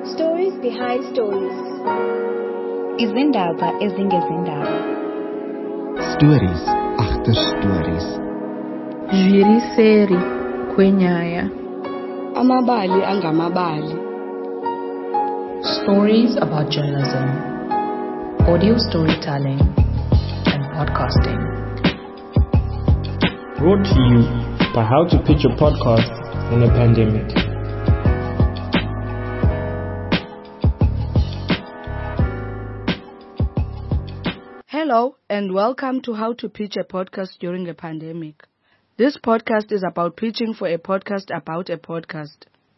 Stories behind stories. Izindaba ezingezindaba. Stories agter stories. Zviriseri kwenyaya. Amabali angamabali. Stories about journalism, audio storytelling, and podcasting. Brought to you by How to Pitch a Podcast in a Pandemic. Hello and welcome to How to Pitch a Podcast during a Pandemic. This podcast is about pitching for a podcast about a podcast.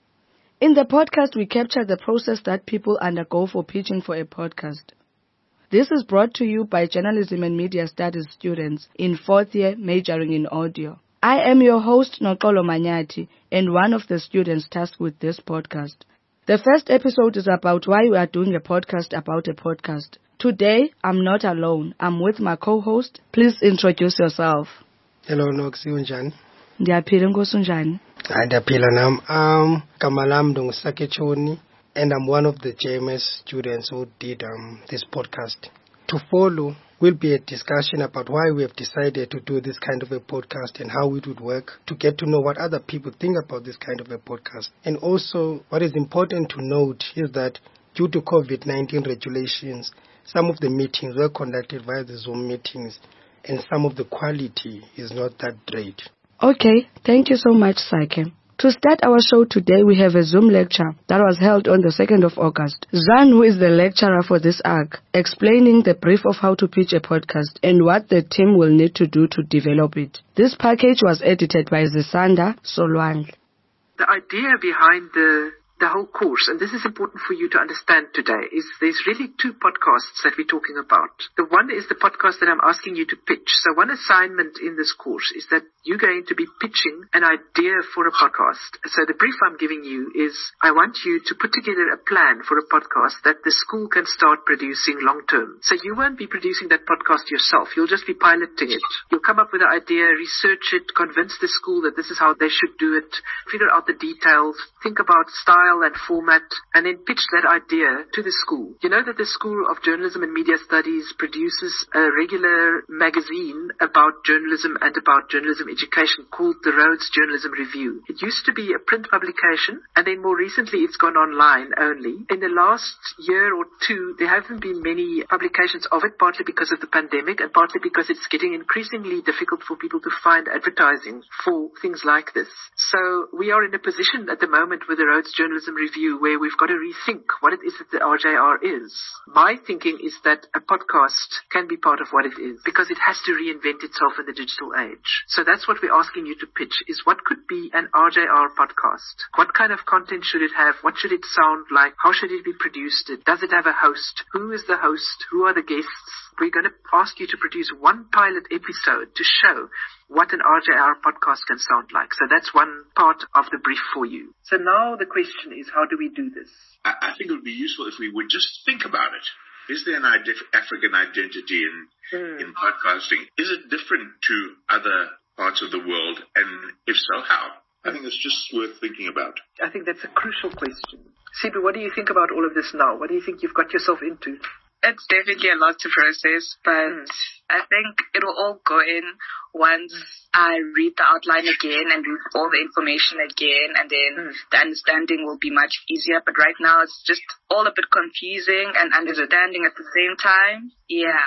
In the podcast, we capture the process that people undergo for pitching for a podcast. This is brought to you by Journalism and Media Studies students in 4th year majoring in audio. I am your host, Noxolo Manyati, and one of the students tasked with this podcast. The first episode is about why we are doing a podcast about a podcast. Today, I'm not alone. I'm with my co-host. Please introduce yourself. Hello, Noxi unjani? Ndiyaphila Nkosi unjani? Ndiyaphila nam. Gama lam ndinguSakechoni, and I'm one of the JMS students who did this podcast. To follow will be a discussion about why we have decided to do this kind of a podcast and how it would work, to get to know what other people think about this kind of a podcast. And also, what is important to note is that due to COVID-19 regulations, some of the meetings were conducted via the Zoom meetings, and some of the quality is not that great. Okay, thank you so much, Saike. To start our show today, we have a Zoom lecture that was held on the 2nd of August. Zan, who is the lecturer for this arc, explaining the brief of how to pitch a podcast and what the team will need to do to develop it. This package was edited by Zisanda Solwandle. The idea behind the whole course, and this is important for you to understand today, is there's really two podcasts that we're talking about. The one is the podcast that I'm asking you to pitch. So one assignment in this course is that you're going to be pitching an idea for a podcast. So the brief I'm giving you is I want you to put together a plan for a podcast that the school can start producing long term. So you won't be producing that podcast yourself. You'll just be piloting it. You'll come up with an idea, research it, convince the school that this is how they should do it, figure out the details, think about style and format, and then pitch that idea to the school. You know that the School of Journalism and Media Studies produces a regular magazine about journalism and about journalism education called the Rhodes Journalism Review. It used to be a print publication, and then more recently it's gone online only. In the last year or two, there haven't been many publications of it, partly because of the pandemic and partly because it's getting increasingly difficult for people to find advertising for things like this. So we are in a position at the moment with the Rhodes Journalism Review where we've got to rethink what it is that the RJR is. My thinking is that a podcast can be part of what it is because it has to reinvent itself in the digital age. So that's what we're asking you to pitch, is what could be an RJR podcast? What kind of content should it have? What should it sound like? How should it be produced? Does it have a host? Who is the host? Who are the guests? We're going to ask you to produce one pilot episode to show what an RJR podcast can sound like. So that's one part of the brief for you. So now the question is, how do we do this? I think it would be useful if we would just think about it. Is there an African identity in podcasting? Is it different to other parts of the world? And if so, how? I think it's just worth thinking about. I think that's a crucial question. Sibu, what do you think about all of this now? What do you think you've got yourself into? It's definitely a lot to process, but I think it'll all go in once I read the outline again and read all the information again, and then the understanding will be much easier. But right now it's just all a bit confusing and understanding at the same time. Yeah,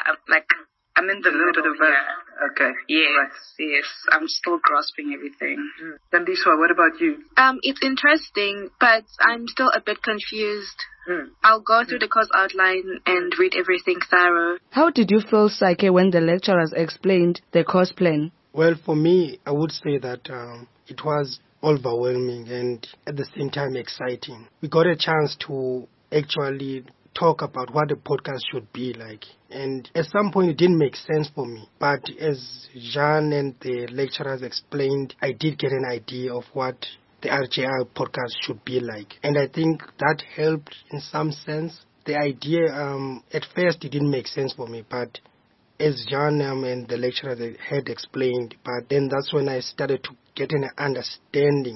I'm in the middle. Okay. Yes, yes. I'm still grasping everything. Dandiswa, what about you? It's interesting, but I'm still a bit confused. I'll go through the course outline and read everything thorough. How did you feel, Saike, when the lecturers explained the course plan? Well, for me, I would say that it was overwhelming and at the same time exciting. We got a chance to actually talk about what a podcast should be like. And at some point, it didn't make sense for me. But as Jean and the lecturers explained, I did get an idea of what the RJR podcast should be like. And I think that helped in some sense. The idea, at first, it didn't make sense for me. But as Jean and the lecturers had explained, but then that's when I started to get an understanding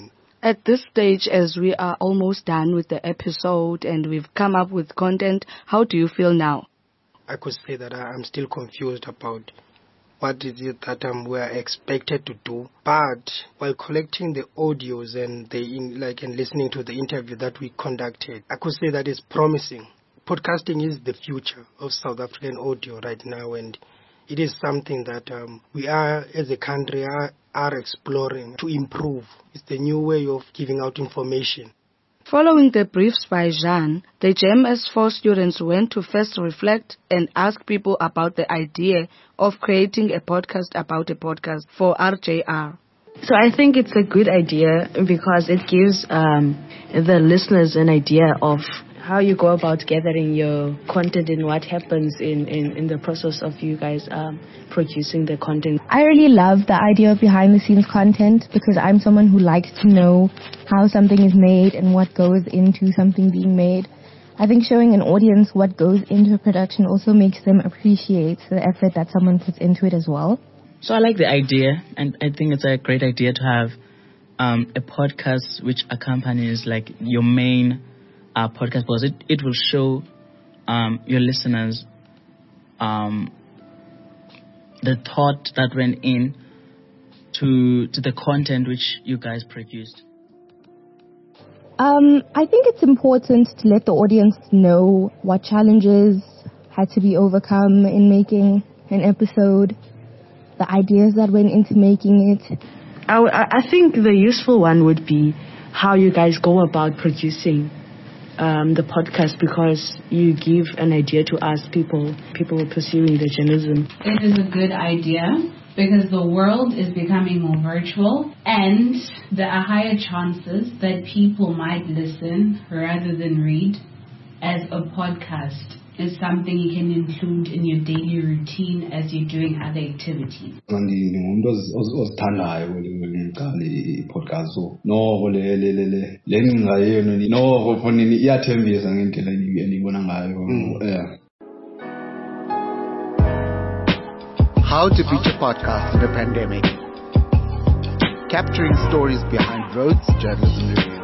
At this stage, as we are almost done with the episode and we've come up with content, how do you feel now? I could say that I'm still confused about what is it that we are expected to do. But while collecting the audios and and listening to the interview that we conducted, I could say that it's promising. Podcasting is the future of South African audio right now, and it is something that we are, as a country, are exploring to improve. It's the new way of giving out information. Following the briefs by Jean, the JMS4 students went to first reflect and ask people about the idea of creating a podcast about a podcast for RJR. So I think it's a good idea because it gives the listeners an idea of how you go about gathering your content and what happens in the process of you guys producing the content. I really love the idea of behind the scenes content because I'm someone who likes to know how something is made and what goes into something being made. I think showing an audience what goes into a production also makes them appreciate the effort that someone puts into it as well. So I like the idea, and I think it's a great idea to have a podcast which accompanies like your main podcast, because it will show your listeners the thought that went in to the content which you guys produced. I think it's important to let the audience know what challenges had to be overcome in making an episode, the ideas that went into making it. I think the useful one would be how you guys go about producing the podcast, because you give an idea to us people pursuing the journalism. It is a good idea because the world is becoming more virtual and there are higher chances that people might listen rather than read, as a podcast is something you can include in your daily routine as you're doing other activities. Ndingumuntu ozithandayo ngiqale i-podcast, so noko le ngingayeno noko khona iyathembisa ngendlela enibona ngayo. How to pitch a podcast in a pandemic. Capturing stories behind Rhodes Journalism Review.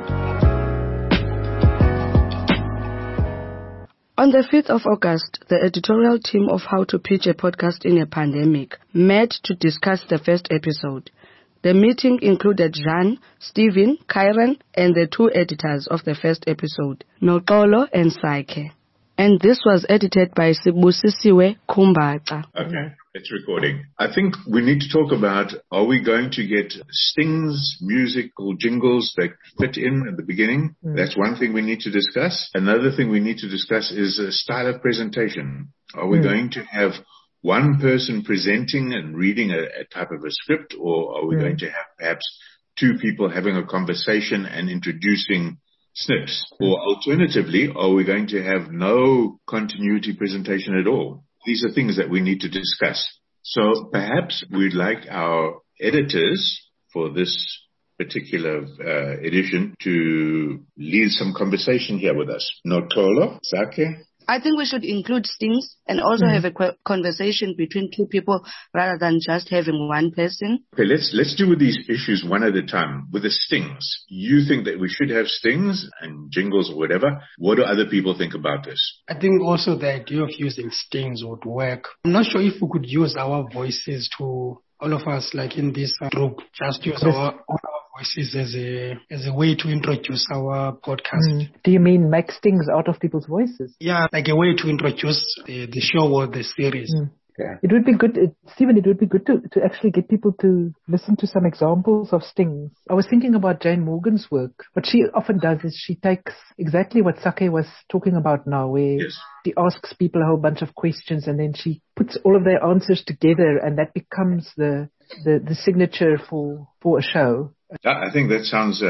On the 5th of August, the editorial team of How to Pitch a Podcast in a Pandemic met to discuss the first episode. The meeting included Jean, Stephen, Kyron, and the two editors of the first episode, Noxolo and Saike. And this was edited by Sibusisiwe Kumbaca. Okay, it's recording. I think we need to talk about, are we going to get stings, musical jingles that fit in at the beginning? That's one thing we need to discuss. Another thing we need to discuss is a style of presentation. Are we going to have one person presenting and reading a type of a script, or are we going to have perhaps two people having a conversation and introducing snips? Or alternatively, are we going to have no continuity presentation at all? These are things that we need to discuss. So perhaps we'd like our editors for this particular edition to lead some conversation here with us. Noxolo, Saike? I think we should include stings and also have a conversation between two people rather than just having one person. Okay, let's deal with these issues one at a time. With the stings, you think that we should have stings and jingles or whatever. What do other people think about this? I think also the idea of using stings would work. I'm not sure if we could use our voices to, all of us like in this group, just use our voices as a way to introduce our podcast. Do you mean make stings out of people's voices? Yeah, like a way to introduce the show or the series. Yeah. It would be good, Stephen, it would be good to actually get people to listen to some examples of stings. I was thinking about Jane Morgan's work. What she often does is she takes exactly what Sake was talking about now, where she asks people a whole bunch of questions and then she puts all of their answers together, and that becomes the signature for a show. I think that sounds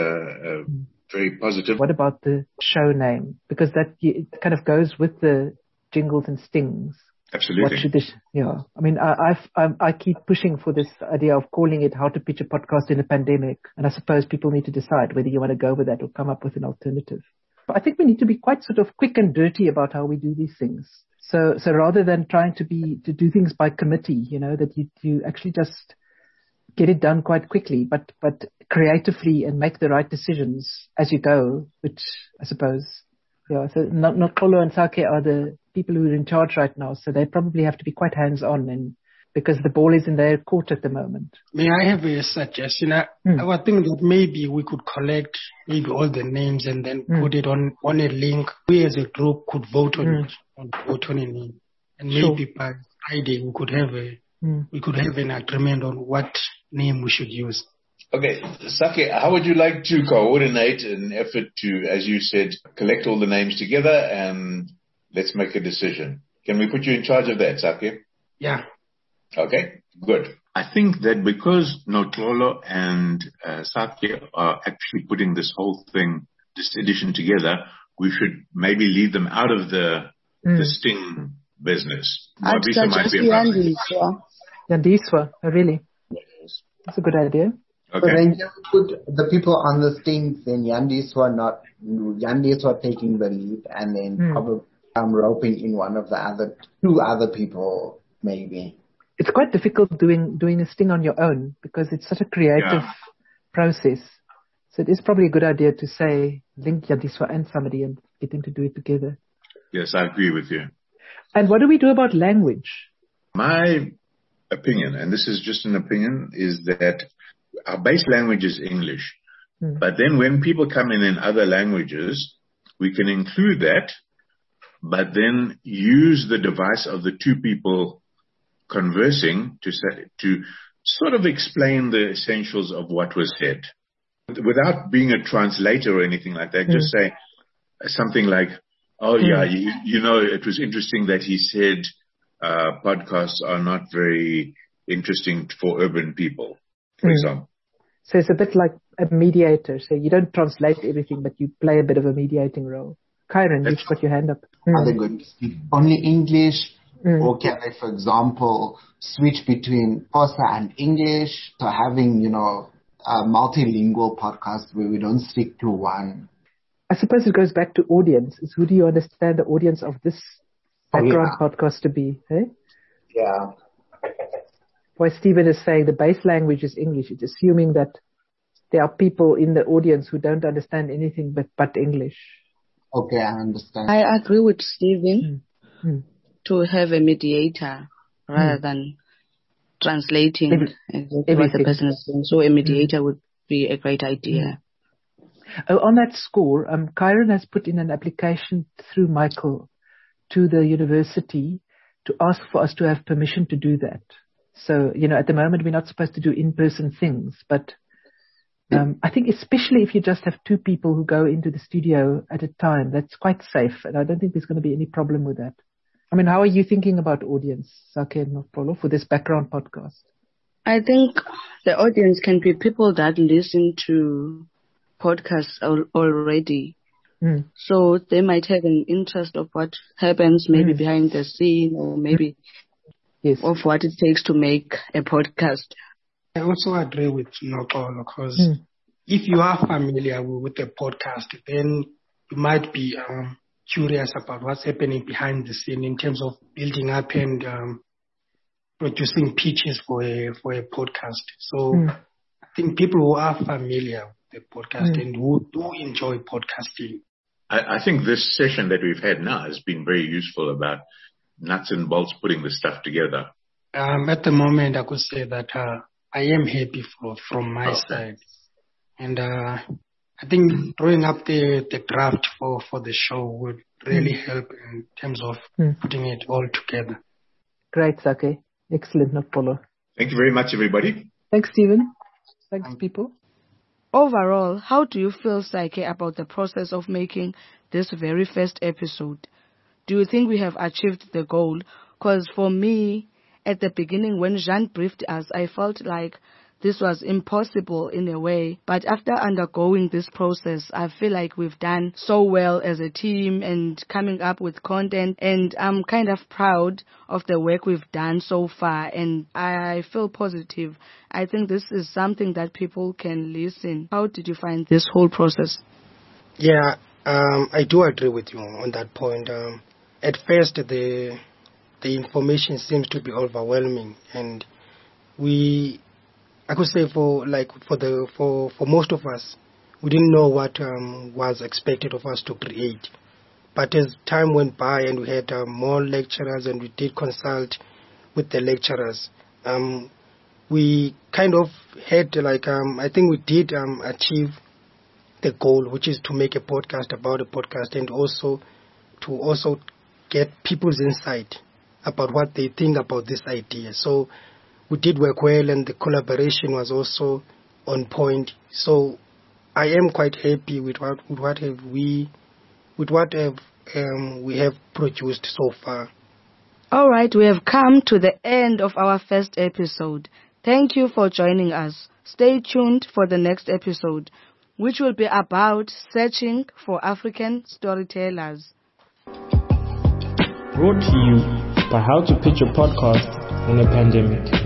very positive. What about the show name? Because that it kind of goes with the jingles and stings. Absolutely. What should this? Yeah. I mean, I keep pushing for this idea of calling it How to Pitch a Podcast in a Pandemic. And I suppose people need to decide whether you want to go with that or come up with an alternative. But I think we need to be quite sort of quick and dirty about how we do these things. So rather than trying to do things by committee, that you actually just get it done quite quickly, but creatively and make the right decisions as you go, which I suppose, so not Kolo and Sake are the people who are in charge right now, so they probably have to be quite hands-on, and because the ball is in their court at the moment. May I have a suggestion? I would think that maybe we could collect maybe all the names and then put it on a link. We as a group could vote on it, vote on a name. And maybe by Friday we could have an agreement on what name we should use. Okay, Sake, how would you like to coordinate an effort to, as you said, collect all the names together and let's make a decision? Can we put you in charge of that, Sake? Yeah. Okay, good. I think that because Notlolo and Sake are actually putting this whole thing, this edition together, we should maybe leave them out of the Sting business. I'd suggest Yandiswa, really? Yes. That's a good idea. Okay. But then you put the people on the Stings, then Yandiswa taking the lead, and then probably roping in two other people, maybe. It's quite difficult doing a Sting on your own because it's such a creative process. So it is probably a good idea to say link Yandiswa and somebody and get them to do it together. Yes, I agree with you. And what do we do about language? My opinion, and this is just an opinion, is that our base language is English. But then when people come in other languages, we can include that, but then use the device of the two people conversing to sort of explain the essentials of what was said. Without being a translator or anything like that, just say something like, it was interesting that he said podcasts are not very interesting for urban people, for example. So it's a bit like a mediator. So you don't translate everything, but you play a bit of a mediating role. Kyron, you've got your hand up. Are they going to speak only English? Or can they, for example, switch between Xhosa and English? So having, a multilingual podcast where we don't stick to one. I suppose it goes back to audience. Is who do you understand the audience of this background podcast to be? Eh? Yeah. Why Stephen is saying the base language is English. It's assuming that there are people in the audience who don't understand anything but English. Okay, I understand. I agree with Stephen to have a mediator rather than translating what the person is saying. So a mediator would be a great idea. On that score, Kyron has put in an application through Michael to the university to ask for us to have permission to do that. So, at the moment we're not supposed to do in-person things, but I think especially if you just have two people who go into the studio at a time, that's quite safe, and I don't think there's going to be any problem with that. I mean, how are you thinking about audience, Sake and Notlolo, for this background podcast? I think the audience can be people that listen to podcasts already. So they might have an interest of what happens maybe behind the scene or maybe of what it takes to make a podcast. I also agree with Notlolo because if you are familiar with the podcast, then you might be curious about what's happening behind the scene in terms of building up and producing pitches for a podcast. So I think people who are familiar with the podcast and who do enjoy podcasting. I think this session that we've had now has been very useful about nuts and bolts putting the stuff together. At the moment, I could say that I am happy from my side. And I think drawing up the draft for the show would really help in terms of putting it all together. Great, Sake. Excellent, Notlolo. Thank you very much, everybody. Thanks, Stephen. Thanks, people. Overall, how do you feel, Sake, about the process of making this very first episode? Do you think we have achieved the goal? Because for me, at the beginning, when Jean briefed us, I felt like this was impossible in a way. But after undergoing this process, I feel like we've done so well as a team and coming up with content. And I'm kind of proud of the work we've done so far. And I feel positive. I think this is something that people can listen. How did you find this whole process? Yeah, I do agree with you on that point. At first, the information seems to be overwhelming. And we I could say for most of us, we didn't know what was expected of us to create. But as time went by and we had more lecturers and we did consult with the lecturers, we kind of had I think we did achieve the goal, which is to make a podcast about a podcast, and also to get people's insight about what they think about this idea. So we did work well, and the collaboration was also on point. So I am quite happy with what we have produced so far. All right, we have come to the end of our first episode. Thank you for joining us. Stay tuned for the next episode, which will be about searching for African storytellers. Brought to you by How to Pitch a Podcast in a Pandemic.